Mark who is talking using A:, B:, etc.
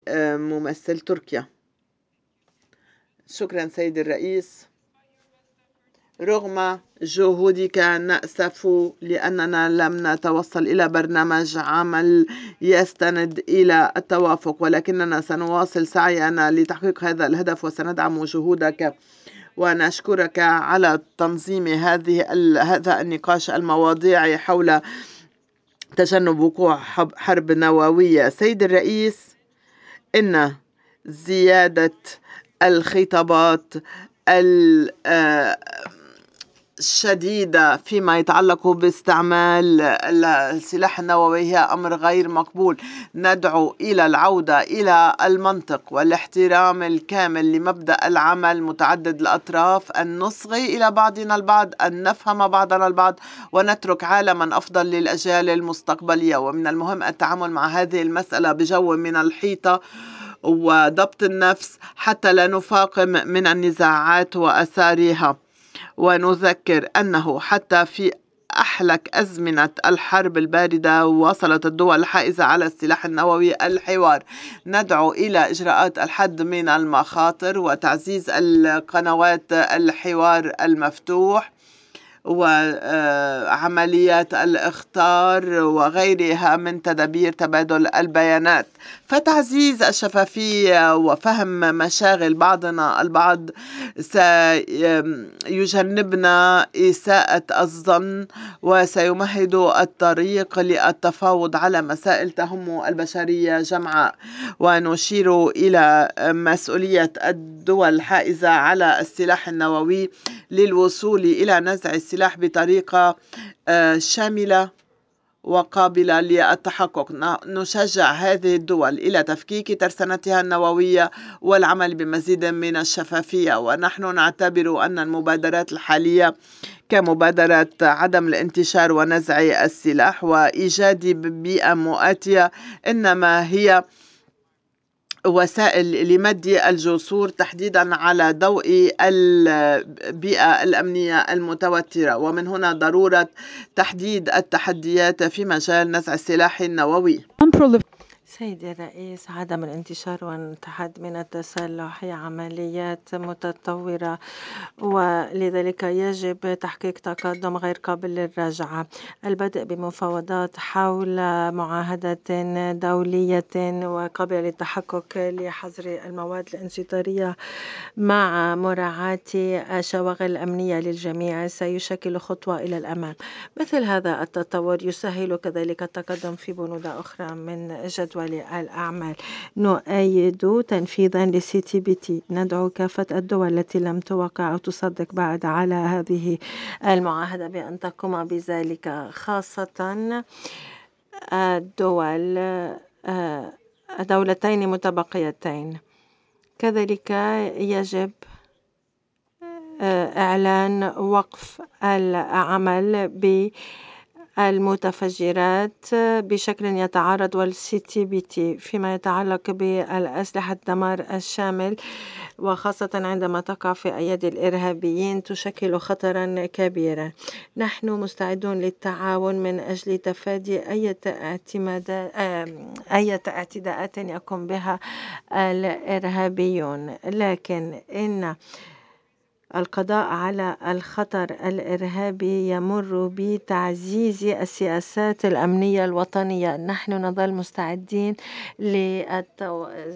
A: ممثل تركيا. شكرا سيدي الرئيس. رغم جهودك نأسف لأننا لم نتوصل إلى برنامج عمل يستند إلى التوافق، ولكننا سنواصل سعينا لتحقيق هذا الهدف وسندعم جهودك، ونشكرك على تنظيم هذا النقاش المواضيعي حول تجنب وقوع حرب نووية. سيد الرئيس، إن زيادة الخطابات الشديدة فيما يتعلق باستعمال السلاح النووي هي أمر غير مقبول. ندعو إلى العودة إلى المنطق والاحترام الكامل لمبدأ العمل متعدد الأطراف، أن نصغي إلى بعضنا البعض، أن نفهم بعضنا البعض، ونترك عالما أفضل للأجيال المستقبلية. ومن المهم التعامل مع هذه المسألة بجو من الحيطة وضبط النفس حتى لا نفاقم من النزاعات وأثارها. ونذكر أنه حتى في أحلك أزمنة الحرب الباردة وصلت الدول الحائزة على السلاح النووي الحوار. ندعو إلى إجراءات الحد من المخاطر وتعزيز القنوات الحوار المفتوح وعمليات الإخطار وغيرها من تدابير تبادل البيانات. فتعزيز الشفافية وفهم مشاغل بعضنا البعض سيجنبنا إساءة الظن وسيمهد الطريق للتفاوض على مسائل تهم البشرية جمعاء. ونشير إلى مسؤولية الدول الحائزة على السلاح النووي للوصول إلى نزع السلاح بطريقة شاملة وقابلة للتحقق. نشجع هذه الدول إلى تفكيك ترسانتها النووية والعمل بمزيد من الشفافية. ونحن نعتبر أن المبادرات الحالية كمبادرة عدم الانتشار ونزع السلاح وإيجاد بيئة مؤاتية إنما هي وسائل لمد الجسور تحديدا على ضوء البيئة الأمنية المتوترة، ومن هنا ضرورة تحديد التحديات في مجال نزع السلاح النووي.
B: سيدي الرئيس، عدم الانتشار والتحد من التسلح هي عمليات متطورة، ولذلك يجب تحقيق تقدم غير قابل للرجعة. البدء بمفاوضات حول معاهدة دولية وقابلة للتحقق لحظر المواد الانفجارية مع مراعاة الشواغل الأمنية للجميع سيشكل خطوة إلى الأمام. مثل هذا التطور يسهل كذلك التقدم في بنود أخرى من جدول الأعمال. نؤيد تنفيذا لCTBT. ندعو كافة الدول التي لم توقع أو تصدق بعد على هذه المعاهدة بأن تقوم بذلك، خاصة دولتين متبقيتين. كذلك يجب إعلان وقف العمل بالمتفجرات بشكل يتعارض والCTBT فيما يتعلق بالأسلحة الدمار الشامل، وخاصة عندما تقع في أيدي الإرهابيين تشكل خطرا كبيرا. نحن مستعدون للتعاون من أجل تفادي أي اعتداءات يقوم بها الإرهابيون، لكن إن القضاء على الخطر الإرهابي يمر بتعزيز السياسات الأمنية الوطنية. نحن نظل مستعدين